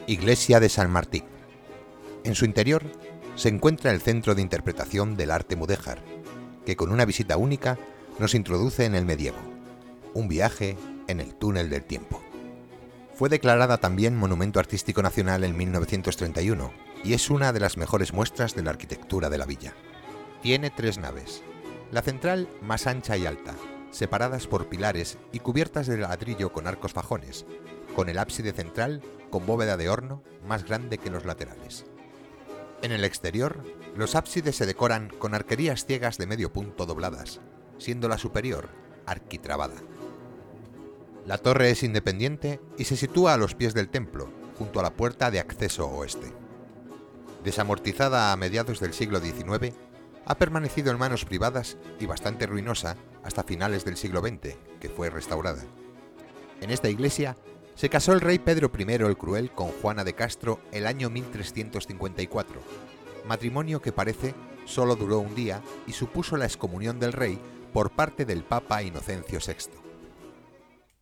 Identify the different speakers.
Speaker 1: Iglesia de San Martín. En su interior se encuentra el centro de interpretación del arte mudéjar, que con una visita única nos introduce en el medievo, un viaje en el túnel del tiempo. Fue declarada también Monumento Artístico Nacional en 1931 y es una de las mejores muestras de la arquitectura de la villa. Tiene 3 naves, la central más ancha y alta, separadas por pilares y cubiertas de ladrillo con arcos fajones, con el ábside central con bóveda de horno más grande que los laterales. En el exterior, los ábsides se decoran con arquerías ciegas de medio punto dobladas, siendo la superior arquitrabada. La torre es independiente y se sitúa a los pies del templo, junto a la puerta de acceso oeste. Desamortizada a mediados del siglo XIX, ha permanecido en manos privadas y bastante ruinosa hasta finales del siglo XX, que fue restaurada. En esta iglesia se casó el rey Pedro I el Cruel con Juana de Castro el año 1354, matrimonio que parece solo duró un día y supuso la excomunión del rey por parte del Papa Inocencio VI.